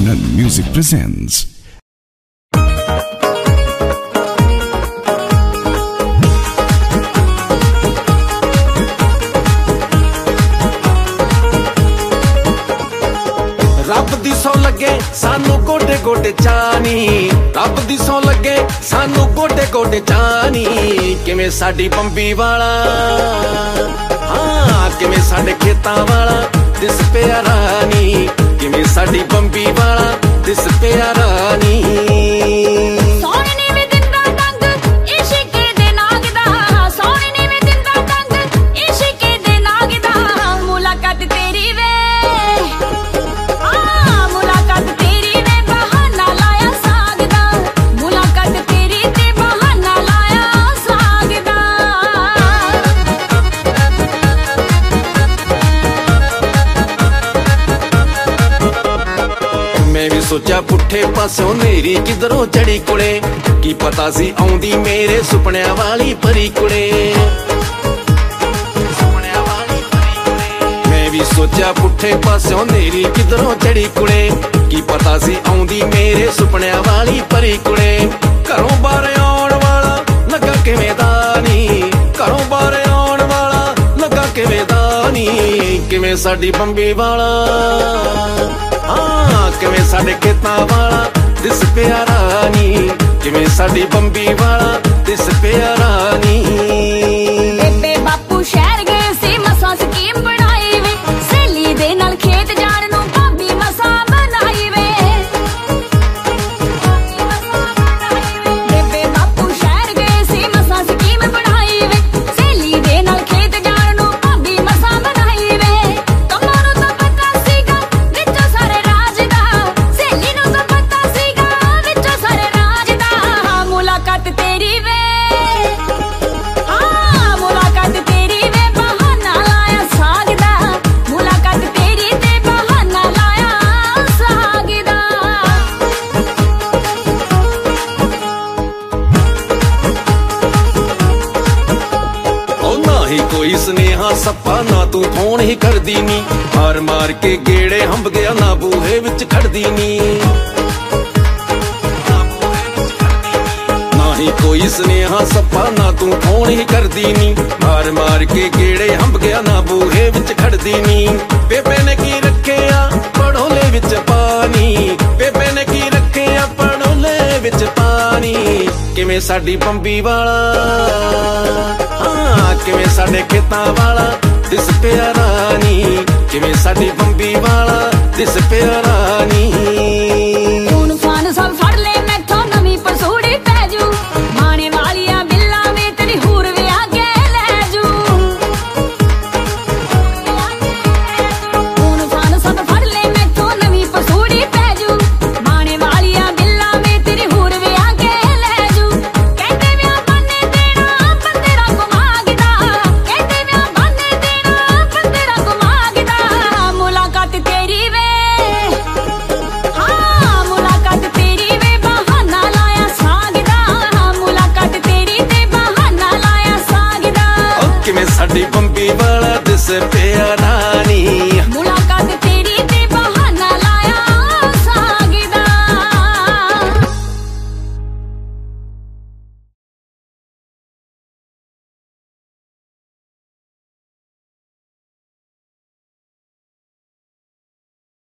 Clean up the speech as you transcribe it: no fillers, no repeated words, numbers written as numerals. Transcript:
Anand Music presents रब दी सौ लगे सानू गोडे गोडे चानी, रब दी सौ लगे सानू गोडे गोडे चानी। किवें साडी बंबी वाला हाँ, किवें साडे खेतां वाला दिस पिया रानी, किवें साडी बंबी वाला दिस पिया रानी। मैं भी सोचा पुठे पासों नेरी किधरों चढ़ी कुड़े, की पता सी आउंदी मेरे सुपनिया वाली परी कुड़े। मैं भी सोचा पुठे पासों नेरी किधरों चढ़ी कुड़े, की पता सी आउंदी मेरे सुपनिया वाली परी कुड़े। घरों बाहर आउण वाला लगा किवें दानी, घरों बाहर आउण वाला लगा किवें दानी। किवें साडी बंबी वाला हाँ, किवें साडे खेतां वाला दिस पिया रानी, किवें साडी बंबी वाला दिस पिया रानी। बेबे बापू शहर गए सी मसा स्कीम बनाई वे, सहेली दे नाल खेत जाण नूं भाभी मसा बनाई वे। बेबे बापू शहर गए सी मसा स्कीम बनाई वे, सहेली दे नाल खेत जाण नूं भाभी मसा बनाई वे। कमां नूं तां पता सीगा विचों सारे राज दा, सहेली नूं तां पता सीगा विचों सारे राज दा। मुलाकात तेरी वे हाँ, मुलाकात तेरी वे बहाना लाया साग दा, मुलाकात तेरी ते बहाना लाया साग दा। ओ ना ही कोई स्नेहा सप्पा ना तू फोन ही करदी नी, मार मार के गेड़े हंब गया ना बूहे विच खड़दी नी। ना ही कोई स्नेहा सप्पा ना तू फोन ही करदी नी, मार मार के गेड़े हंब गया ना बूहे विच खड़दी नी। बेबे ने की रखेया पड़ोले विच पानी, बेबे ने की रखेया पड़ोले विच पानी। किवें साडी बंबी वाला हाँ, किवें साडे खेतां वाला दिस पिया रानी, किवें साडी बंबी वाला दिस पिया रानी। खून फान सब फड़ ले मैथों नवीं पसूड़ी पै जू, माणे वालिया बिल्ला वे तेरी हूर विया के लै जू। खून फान सब फड़ ले मैथों नवीं पसूड़ी पै जू, माणे वालिया बिल्ला वे तेरी हूर विया के लै जू। कहते विया बन्ने देना बंदेरा को मांगदा, कहते विया बन्ने देना बंदेरा को मांगदा। मुलाकात तेरी वे हाँ, मुलाकात तेरी वे बहाना लाया साग दा, मुलाकात तेरी ते बहाना लाया साग दा। ओ किवें साडी बंबी वाला दिस पिया रानी।